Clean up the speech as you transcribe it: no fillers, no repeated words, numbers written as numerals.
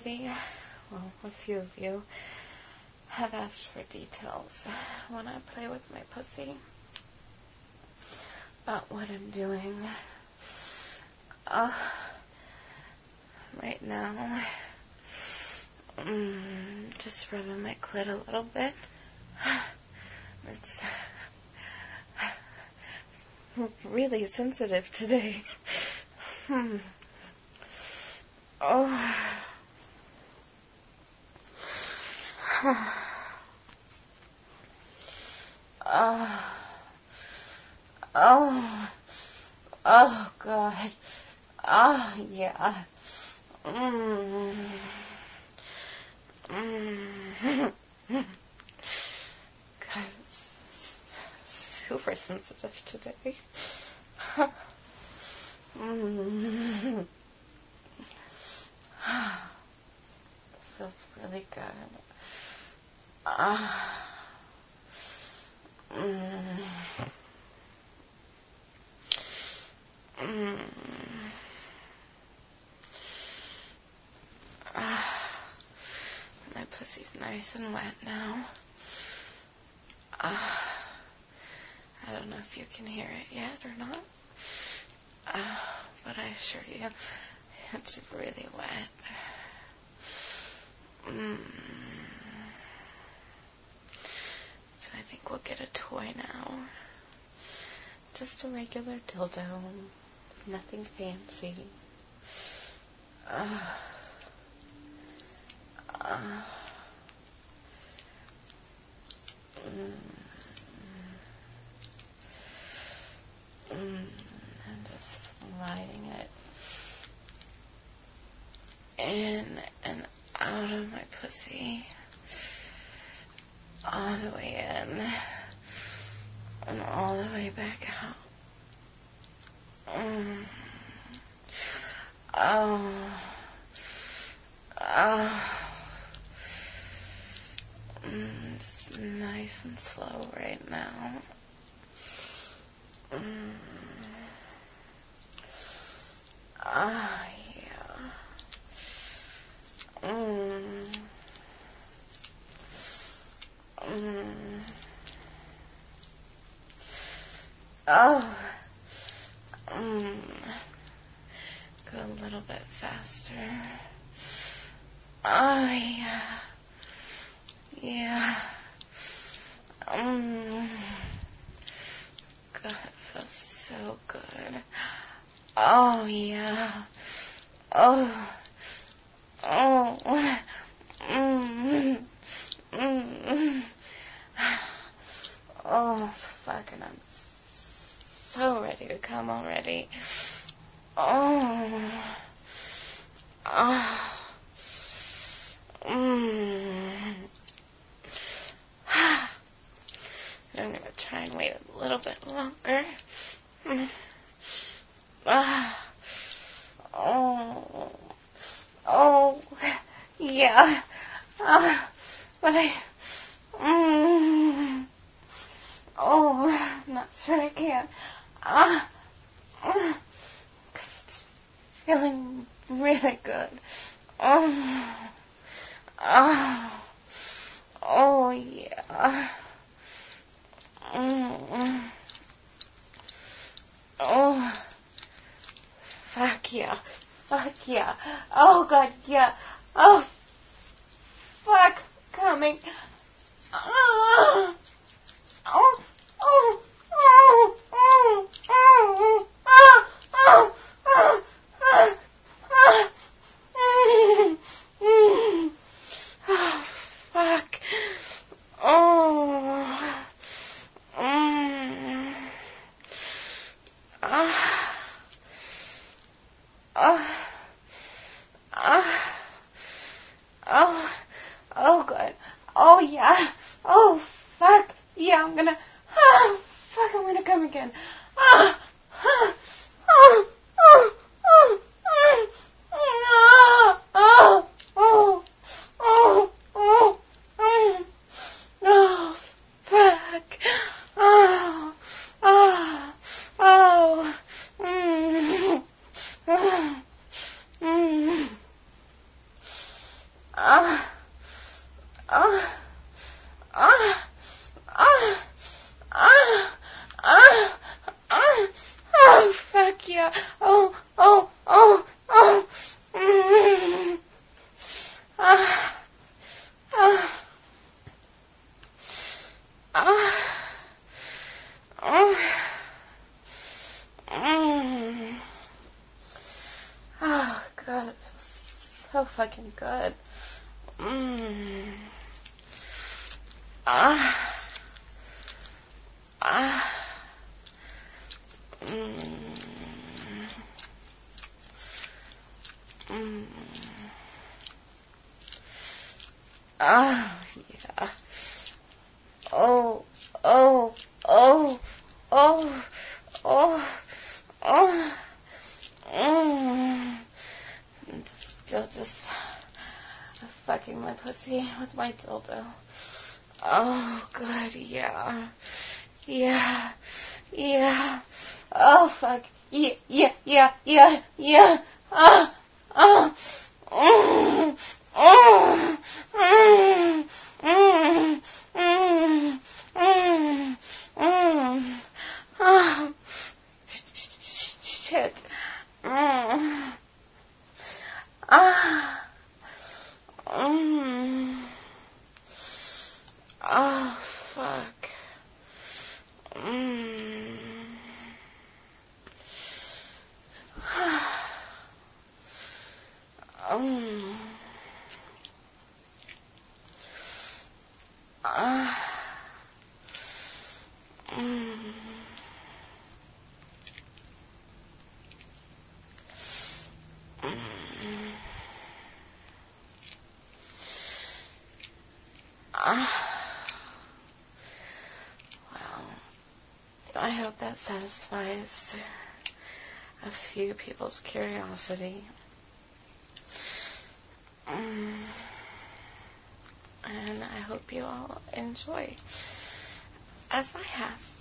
already. Well, a few of you have asked for details when I play with my pussy about what I'm doing. Right now, just rubbing my clit a little bit. It's really sensitive today. Oh. Oh, God. Oh, yeah. God, it's super sensitive today. Feels really good. My pussy's nice and wet now. I don't know if you can hear it yet or not, but I assure you, it's really wet. So I think we'll get a toy now. Just a regular dildo. Nothing fancy. I'm just sliding it in and out of my pussy, all the way in and all the way back out. Just nice and slow right now. Go a little bit faster. Yeah. God, it feels so good. Oh, yeah. Fucking, I'm so ready to come already. I'm going to try and wait a little bit longer. Yeah. But I'm not sure I can. 'Cause it's feeling really good. Yeah. Fuck yeah. Fuck yeah. Oh, God, yeah. Oh, fuck. Coming. Fuck. Oh, God. Oh, yeah. Oh, fuck. Yeah, I'm gonna come again. fucking good. Ah. Ah. Ah, yeah. Oh, oh, oh, oh, oh, oh. It's still just fucking my pussy with my dildo. Oh, good, yeah. Yeah. Yeah. Oh, fuck. Yeah, yeah, yeah, yeah, yeah. Ah, ah. Mm, mm, mm, mm, mm, mm, mm. Oh, shit. Mm. Ah. Mm. Oh, fuck. Mm. Ah. Mm. Mm. Ah. Well, I hope that satisfies a few people's curiosity. And I hope you all enjoy, as I have.